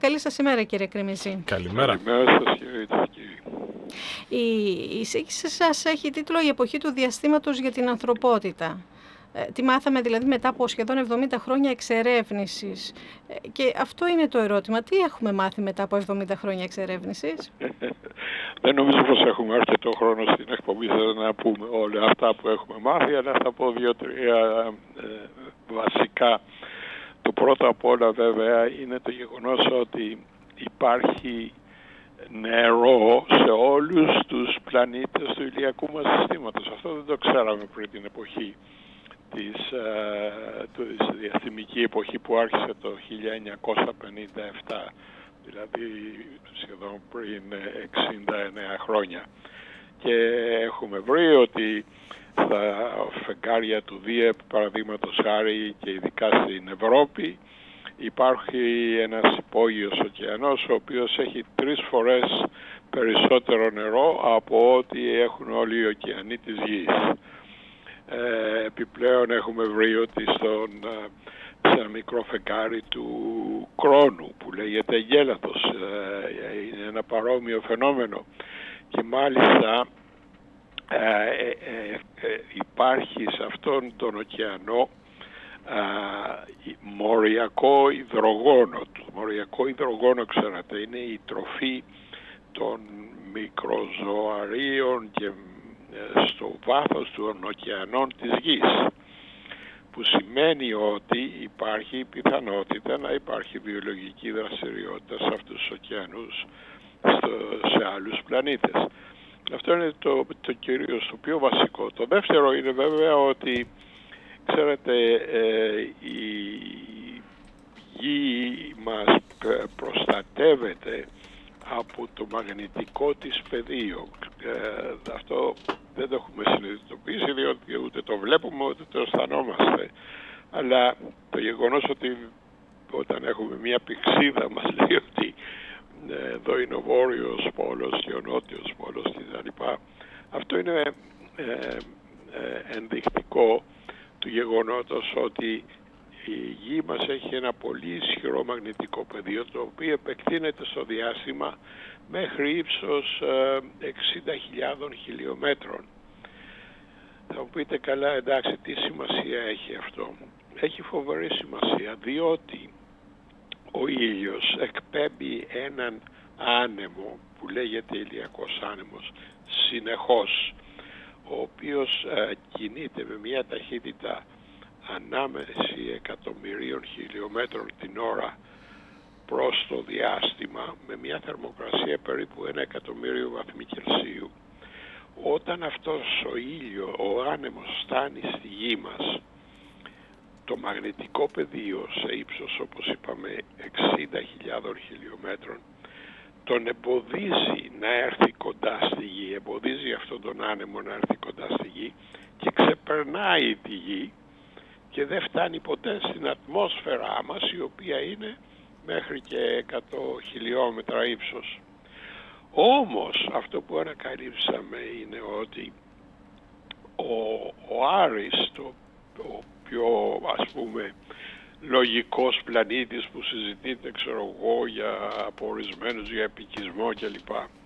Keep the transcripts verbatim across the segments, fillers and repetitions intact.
Καλή σας ημέρα, κύριε Κρεμιζή. Καλημέρα. Καλημέρα σας, κύριε και κύριοι. Η εισήγηση σας έχει τίτλο «Η εποχή του διαστήματος για την ανθρωπότητα». Ε, τι μάθαμε δηλαδή μετά από σχεδόν εβδομήντα χρόνια εξερεύνησης. Ε, και αυτό είναι το ερώτημα. Τι έχουμε μάθει μετά από εβδομήντα χρόνια εξερεύνησης? Δεν νομίζω πως έχουμε αρκετό χρόνο στην εκπομπή σας να πούμε όλα αυτά που έχουμε μάθει, αλλά θα πω δύο-τρία ε, βασικά. Το πρώτο απ' όλα βέβαια είναι το γεγονός ότι υπάρχει νερό σε όλους τους πλανήτες του ηλιακού μας συστήματος. Αυτό δεν το ξέραμε πριν την εποχή της, ε, της διαστημική εποχή που άρχισε το χίλια εννιακόσια πενήντα επτά, δηλαδή σχεδόν πριν εξήντα εννέα χρόνια. Και έχουμε βρει ότι στα φεγγάρια του ΔΙΕΠ, παραδείγματος χάρη, και ειδικά στην Ευρώπη, υπάρχει ένας υπόγειος ωκεανός ο οποίος έχει τρεις φορές περισσότερο νερό από ό,τι έχουν όλοι οι ωκεανοί της Γης. Ε, επιπλέον έχουμε βρει ότι στον, σε ένα μικρό φεγγάρι του Κρόνου που λέγεται Γέλατος, ε, είναι ένα παρόμοιο φαινόμενο, και μάλιστα ε, ε, ε, ε, υπάρχει σε αυτόν τον ωκεανό ε, μοριακό υδρογόνο. Το μοριακό υδρογόνο, ξέρετε, είναι η τροφή των μικροζωαρίων και στο βάθος των ωκεανών της Γης, που σημαίνει ότι υπάρχει πιθανότητα να υπάρχει βιολογική δραστηριότητα σε αυτούς τους ωκεανούς, στο, σε άλλους πλανήτες. Αυτό είναι το, το κυρίως το πιο βασικό. Το δεύτερο είναι βέβαια ότι, ξέρετε, ε, η Γη μας προστατεύεται από το μαγνητικό της πεδίο. Ε, αυτό δεν το έχουμε συνειδητοποιήσει, διότι ούτε το βλέπουμε ούτε το αισθανόμαστε. Αλλά το γεγονός ότι όταν έχουμε μια πηξίδα μας λέει ότι ε, εδώ είναι ο βόρειος πόλος και ο νότιος πόλος κτλ. Αυτό είναι ε, ε, ενδεικτικό του γεγονότος ότι η Γη μας έχει ένα πολύ ισχυρό μαγνητικό πεδίο, το οποίο επεκτείνεται στο διάστημα μέχρι ύψος εξήντα χιλιάδων χιλιόμετρων. Θα μου πείτε, καλά, εντάξει, τι σημασία έχει αυτό? Έχει φοβερή σημασία, διότι ο ήλιος εκπέμπει έναν άνεμο που λέγεται ηλιακός άνεμος συνεχώς, ο οποίος ε, κινείται με μια ταχύτητα ανάμεση εκατομμυρίων χιλιόμετρων την ώρα προς το διάστημα, με μια θερμοκρασία περίπου ένα εκατομμύριο βαθμοί Κελσίου. Όταν αυτός ο ήλιο, ο άνεμος, φτάνει στη Γη μας, το μαγνητικό πεδίο σε ύψος, όπως είπαμε, εξήντα χιλιάδων χιλιόμετρων, τον εμποδίζει να έρθει κοντά στη Γη, εμποδίζει αυτόν τον άνεμο να έρθει κοντά στη Γη και ξεπερνάει τη Γη και δεν φτάνει ποτέ στην ατμόσφαιρά μας, η οποία είναι μέχρι και εκατό χιλιόμετρα ύψος. Όμως αυτό που ανακαλύψαμε είναι ότι ο, ο Άρης, το, το πιο, ας πούμε, λογικός πλανήτης που συζητείται, ξέρω εγώ, για απορισμένους, για επικισμό κλπ.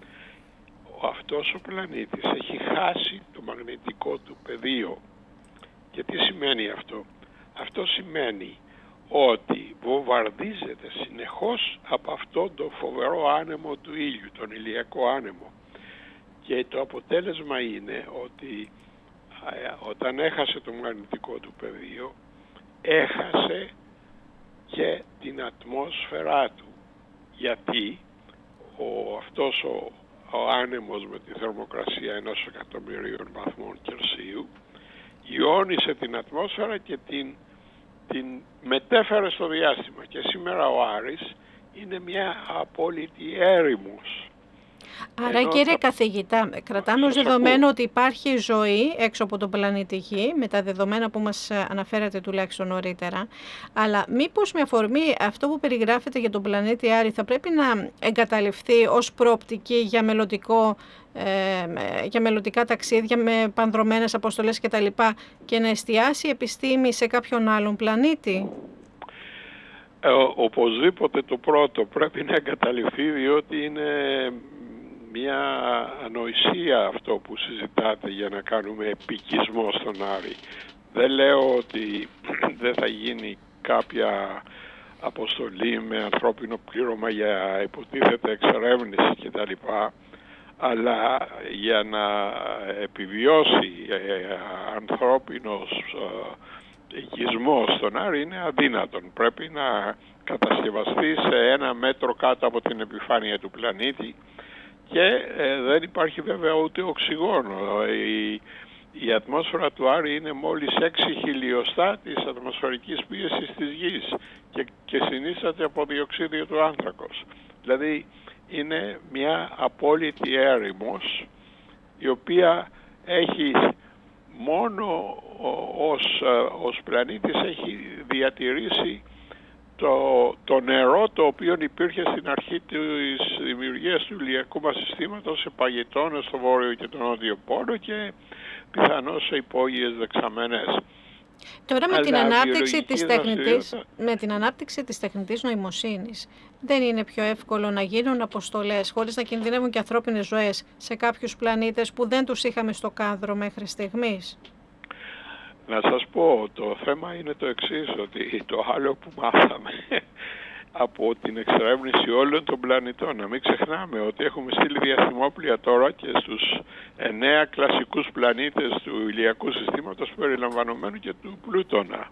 Αυτός ο πλανήτης έχει χάσει το μαγνητικό του πεδίο. Και τι σημαίνει αυτό? Αυτό σημαίνει ότι βομβαρδίζεται συνεχώς από αυτόν τον φοβερό άνεμο του ήλιου, τον ηλιακό άνεμο. Και το αποτέλεσμα είναι ότι όταν έχασε το μαγνητικό του πεδίο, έχασε και την ατμόσφαιρά του. Γιατί ο, αυτός ο, ο άνεμος με τη θερμοκρασία ενός εκατομμυρίων βαθμών Κελσίου ιόνισε την ατμόσφαιρα και την, την μετέφερε στο διάστημα. Και σήμερα ο Άρης είναι μια απόλυτη έρημος. Άρα, ενώ κύριε θα... καθηγητά, κρατάμε ως δεδομένο ότι υπάρχει ζωή έξω από τον πλανήτη Γη, με τα δεδομένα που μας αναφέρατε τουλάχιστον νωρίτερα, αλλά μήπως με αφορμή αυτό που περιγράφεται για τον πλανήτη Άρη θα πρέπει να εγκαταλειφθεί ως προοπτική για μελλοντικό ε, για μελλοντικά ταξίδια με πανδρομένες αποστολές κτλ. Και να εστιάσει η επιστήμη σε κάποιον άλλον πλανήτη? Ε, οπωσδήποτε το πρώτο πρέπει να εγκαταλειφθεί, διότι είναι μια ανοησία αυτό που συζητάτε για να κάνουμε επικισμό στον Άρη. Δεν λέω ότι δεν θα γίνει κάποια αποστολή με ανθρώπινο πλήρωμα για υποτίθεται εξερεύνηση κτλ. Αλλά για να επιβιώσει ε, ανθρώπινος ε, οικισμός στον Άρη είναι αδύνατον. Πρέπει να κατασκευαστεί σε ένα μέτρο κάτω από την επιφάνεια του πλανήτη και ε, δεν υπάρχει βέβαια ούτε οξυγόνο. Η, η ατμόσφαιρα του Άρη είναι μόλις έξι χιλιοστά της ατμοσφαιρικής πίεσης της Γης και, και συνίσταται από διοξείδιο του άνθρακος. Δηλαδή είναι μια απόλυτη έρημος η οποία έχει μόνο ως, ως πλανήτης έχει διατηρήσει το, το νερό το οποίο υπήρχε στην αρχή της δημιουργίας του ηλιακού μας συστήματος σε παγετώνες στο βόρειο και τον νότιο πόλο και πιθανώς σε υπόγειες δεξαμενές. Τώρα με την, ανάπτυξη της τεχνητής, με την ανάπτυξη της τεχνητής νοημοσύνης δεν είναι πιο εύκολο να γίνουν αποστολές χωρίς να κινδυνεύουν και ανθρώπινες ζωές σε κάποιους πλανήτες που δεν τους είχαμε στο κάδρο μέχρι στιγμής? Να σας πω, το θέμα είναι το εξής, ότι το άλλο που μάθαμε από την εξερεύνηση όλων των πλανητών, να μην ξεχνάμε ότι έχουμε στείλει διαστημόπλια τώρα και στους εννέα κλασικούς πλανήτες του ηλιακού συστήματος περιλαμβανομένου και του Πλούτονα.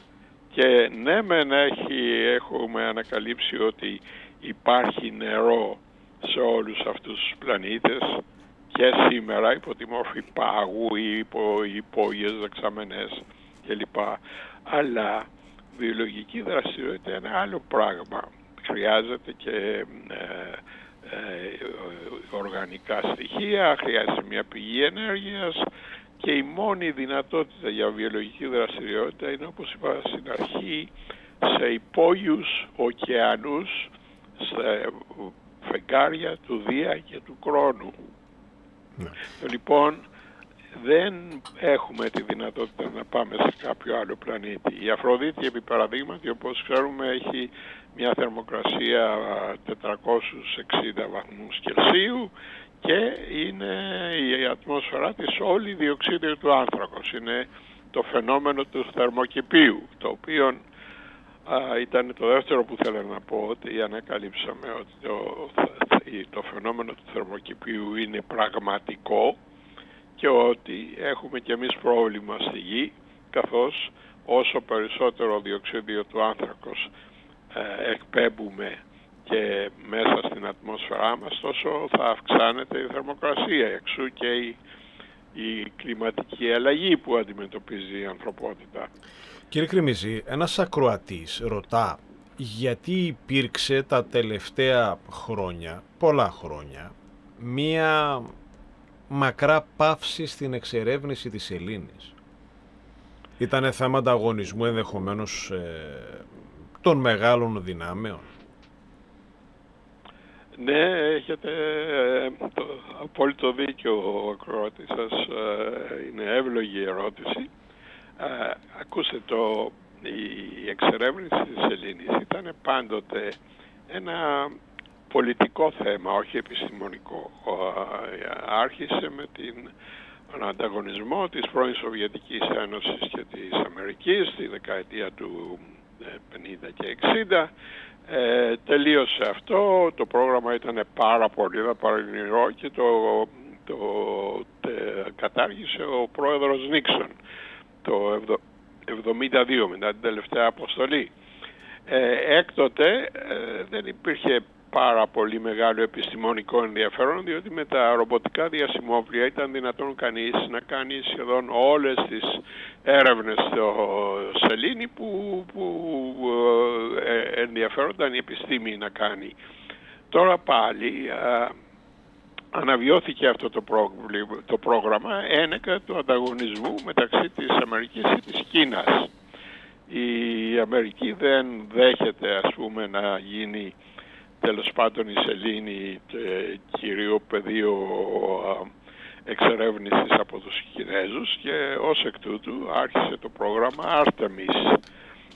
Και ναι μεν έχει, έχουμε ανακαλύψει ότι υπάρχει νερό σε όλους αυτούς τους πλανήτες και σήμερα υπό τη μόρφη πάγου ή υπό υπόγειες δεξαμενές κλπ. Αλλά βιολογική δραστηριότητα είναι άλλο πράγμα. Χρειάζεται και ε, ε, οργανικά στοιχεία, χρειάζεται μια πηγή ενέργειας και η μόνη δυνατότητα για βιολογική δραστηριότητα είναι, όπως είπα στην αρχή, σε υπόγειους ωκεανούς, σε φεγγάρια του Δία και του Κρόνου. Ναι. Λοιπόν, δεν έχουμε τη δυνατότητα να πάμε σε κάποιο άλλο πλανήτη. Η Αφροδίτη, επί παραδείγματι, όπως ξέρουμε, έχει μια θερμοκρασία τετρακόσιους εξήντα βαθμούς Κελσίου και είναι η ατμόσφαιρά της όλη διοξείδιο του άνθρακος. Είναι το φαινόμενο του θερμοκηπίου, το οποίο α, ήταν το δεύτερο που θέλω να πω, ότι ανακαλύψαμε ότι το, το φαινόμενο του θερμοκηπίου είναι πραγματικό και ότι έχουμε και εμείς πρόβλημα στη Γη, καθώς όσο περισσότερο διοξείδιο του άνθρακος ε, εκπέμπουμε και μέσα στην ατμόσφαιρά μας, τόσο θα αυξάνεται η θερμοκρασία, εξού και η, η κλιματική αλλαγή που αντιμετωπίζει η ανθρωπότητα. Κύριε Κρημίζη, ένας ακροατής ρωτά γιατί υπήρξε τα τελευταία χρόνια, πολλά χρόνια, μία μακρά παύση στην εξερεύνηση της σελήνης. Ήτανε θέμα ανταγωνισμού ενδεχομένως ε, των μεγάλων δυνάμεων? Ναι, έχετε ε, το απόλυτο δίκιο, ο ακροατής σας, ε, είναι εύλογη ερώτηση. Ε, ακούστε, το, η εξερεύνηση της σελήνης ήταν πάντοτε ένα πολιτικό θέμα, όχι επιστημονικό. Άρχισε με την, τον ανταγωνισμό της πρώην Σοβιετικής Ένωσης και της Αμερικής στη δεκαετία του πενήντα και εξήντα. Ε, τελείωσε αυτό, το πρόγραμμα ήταν πάρα πολύ δαπανηρό και το, το τε, κατάργησε ο πρόεδρος Νίξον το εβδομήντα δύο μετά την τελευταία αποστολή. Ε, έκτοτε ε, δεν υπήρχε πάρα πολύ μεγάλο επιστημονικό ενδιαφέρον, διότι με τα ρομποτικά διασημόπλια ήταν δυνατόν κανείς να κάνει σχεδόν όλες τις έρευνες στο σελήνη που, που ε, ενδιαφέρονταν η επιστήμη να κάνει. Τώρα πάλι ε, αναβιώθηκε αυτό το, πρόγραμμα, το πρόγραμμα ένεκα του ανταγωνισμού μεταξύ της Αμερικής και της Κίνας. Η Αμερική δεν δέχεται, ας πούμε, να γίνει τέλος πάντων η σελήνη ε, κυρίω πεδίο ε, εξερεύνησης από τους Κινέζους και ως εκ τούτου άρχισε το πρόγραμμα Artemis,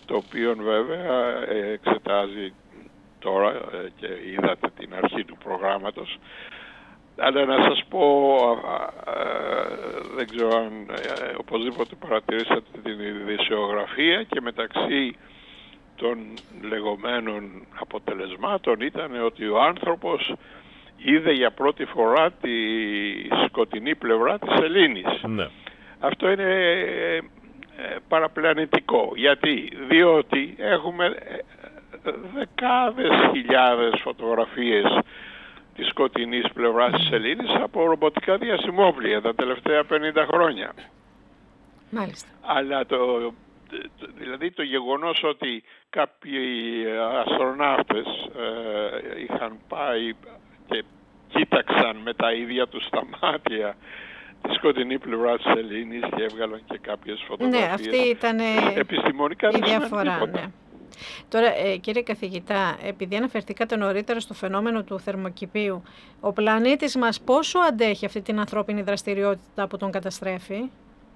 το οποίο βέβαια εξετάζει τώρα και είδατε την αρχή του προγράμματος. Αλλά να σας πω, δεν ξέρω αν οπωσδήποτε παρατηρήσατε την ειδησιογραφία, και μεταξύ των λεγόμενων αποτελεσμάτων ήταν ότι ο άνθρωπος είδε για πρώτη φορά τη σκοτεινή πλευρά της σελήνης. Ναι. Αυτό είναι παραπλανητικό. Γιατί? Διότι έχουμε δεκάδες χιλιάδες φωτογραφίες της σκοτεινής πλευράς της σελήνης από ρομποτικά διασημόπλια τα τελευταία πενήντα χρόνια. Μάλιστα. Αλλά το, δηλαδή το γεγονός ότι κάποιοι αστροναύτες ε, είχαν πάει και κοίταξαν με τα ίδια τους τα μάτια τη σκοτεινή πλευρά της σελήνης και έβγαλαν και κάποιες φωτογραφίες. Ναι, αυτή ήταν επιστημονικά η διαφορά. Ναι. Τώρα, ε, κύριε καθηγητά, επειδή αναφερθήκατε νωρίτερα στο φαινόμενο του θερμοκηπίου, ο πλανήτης μας πόσο αντέχει αυτή την ανθρώπινη δραστηριότητα που τον καταστρέφει?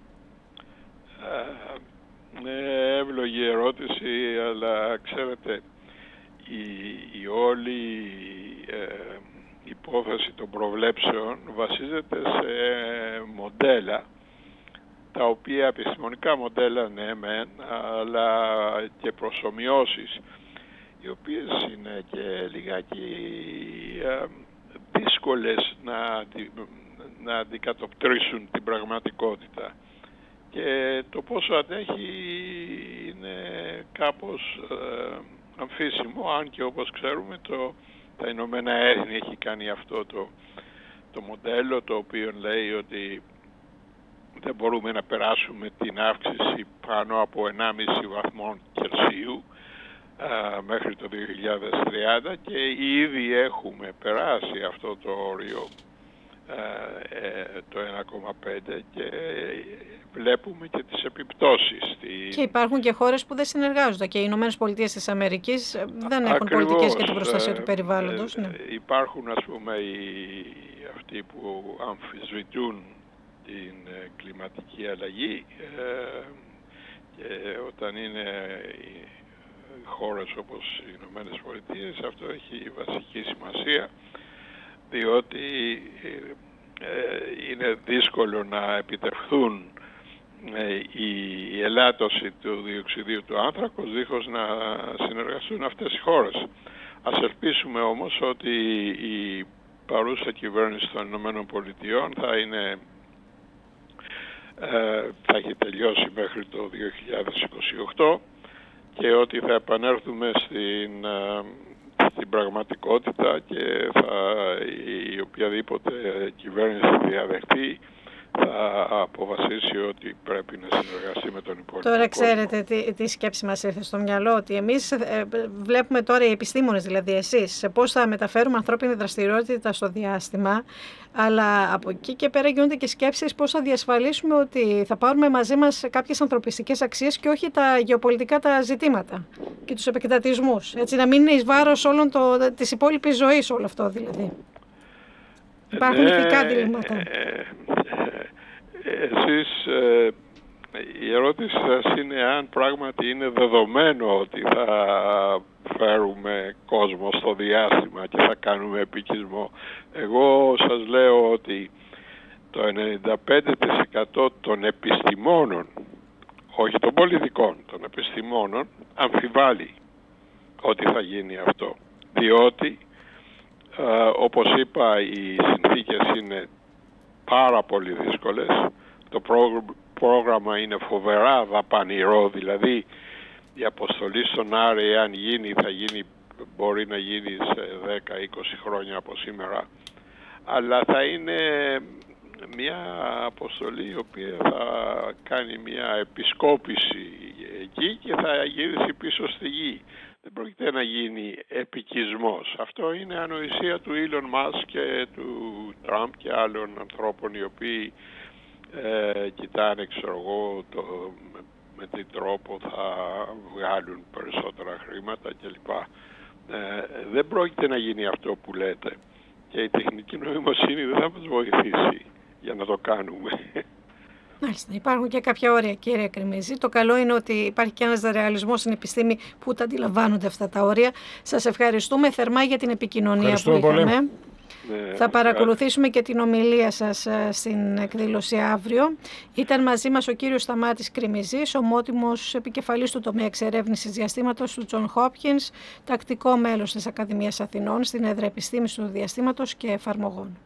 Ε, εύλογη ερώτηση, αλλά ξέρετε, η, η όλη ε, υπόθεση των προβλέψεων βασίζεται σε μοντέλα, τα οποία επιστημονικά μοντέλα ναι μεν, αλλά και προσομοιώσεις, οι οποίες είναι και λιγάκι ε, δύσκολες να, να αντικατοπτρίσουν την πραγματικότητα. Και το πόσο αντέχει είναι κάπως ε, αμφίσιμο, αν και όπως ξέρουμε το, τα Ηνωμένα Έθνη έχει κάνει αυτό το, το μοντέλο, το οποίο λέει ότι δεν μπορούμε να περάσουμε την αύξηση πάνω από ενάμιση βαθμών Κελσίου α, μέχρι το δύο χιλιάδες τριάντα, και ήδη έχουμε περάσει αυτό το όριο, α, ε, το ένα κόμμα πέντε, και βλέπουμε και τις επιπτώσεις. Και υπάρχουν και χώρες που δεν συνεργάζονται, και οι Ηνωμένες Πολιτείες της Αμερικής δεν έχουν Ακριβώς, πολιτικές για την προστασία του περιβάλλοντος. Ε, ναι. Υπάρχουν, ας πούμε, οι, αυτοί που αμφισβητούν την κλιματική αλλαγή, ε, και όταν είναι χώρες όπως οι Ηνωμένες Πολιτείες, αυτό έχει βασική σημασία, διότι ε, είναι δύσκολο να επιτευχθούν ε, η ελάττωση του διοξιδίου του άνθρακος δίχως να συνεργαστούν αυτές οι χώρες. Ας ελπίσουμε όμως ότι η παρούσα κυβέρνηση των Ηνωμένων Πολιτειών θα είναι θα έχει τελειώσει μέχρι το δύο χιλιάδες είκοσι οκτώ, και ότι θα επανέλθουμε στην, στην πραγματικότητα, και θα, η οποιαδήποτε κυβέρνηση διαδεχτεί θα αποφασίσει ότι πρέπει να συνεργαστεί με τον υπόλοιπο. Τώρα ξέρετε τι, τι σκέψη μας ήρθε στο μυαλό, ότι εμείς ε, βλέπουμε τώρα, οι επιστήμονες δηλαδή εσείς, σε πώς θα μεταφέρουμε ανθρώπινη δραστηριότητα στο διάστημα, αλλά από εκεί και πέρα γίνονται και σκέψεις πώς θα διασφαλίσουμε ότι θα πάρουμε μαζί μας κάποιες ανθρωπιστικές αξίες και όχι τα γεωπολιτικά τα ζητήματα και τους επεκτατισμούς, έτσι, να μην είναι εις βάρος όλων το, της υπόλοιπης ζωής όλο αυτό δηλαδή. Υπάρχουν ναι, ηθικά διλήμματα. Ε, ε, εσείς, ε, η ερώτηση σας είναι αν πράγματι είναι δεδομένο ότι θα φέρουμε κόσμο στο διάστημα και θα κάνουμε επικισμό. Εγώ σας λέω ότι το ενενήντα πέντε τοις εκατό των επιστημόνων, όχι των πολιτικών, των επιστημόνων, αμφιβάλλει ότι θα γίνει αυτό. Διότι Uh, όπως είπα, οι συνθήκες είναι πάρα πολύ δύσκολες. Το πρόγραμμα είναι φοβερά δαπανηρό, δηλαδή η αποστολή στον Άρη, αν γίνει, θα γίνει, μπορεί να γίνει σε δέκα με είκοσι χρόνια από σήμερα, αλλά θα είναι μια αποστολή η οποία θα κάνει μια επισκόπηση εκεί και θα γυρίσει πίσω στη γη. Δεν πρόκειται να γίνει επικισμός. Αυτό είναι ανοησία του Elon Musk και του Τραμπ και άλλων ανθρώπων, οι οποίοι ε, κοιτάνε, ξέρω εγώ, το, με, με τι τρόπο θα βγάλουν περισσότερα χρήματα κλπ. Ε, δεν πρόκειται να γίνει αυτό που λέτε. Και η τεχνική νοημοσύνη δεν θα μας βοηθήσει για να το κάνουμε. Μάλιστα. Υπάρχουν και κάποια όρια, κύριε Κρημίζη. Το καλό είναι ότι υπάρχει και ένας ρεαλισμός στην επιστήμη που τα αντιλαμβάνονται αυτά τα όρια. Σας ευχαριστούμε θερμά για την επικοινωνία που είχαμε. Ναι, θα παρακολουθήσουμε και την ομιλία σας στην εκδήλωση αύριο. Ήταν μαζί μας ο κύριος Σταμάτης Κρημιζής, ομότιμος επικεφαλής του τομέα εξερεύνησης διαστήματος του Τζον Χόπκινς, τακτικό μέλος της Ακαδημίας Αθηνών στην έδρα Επιστήμης του Διαστήματος και Εφαρμογών.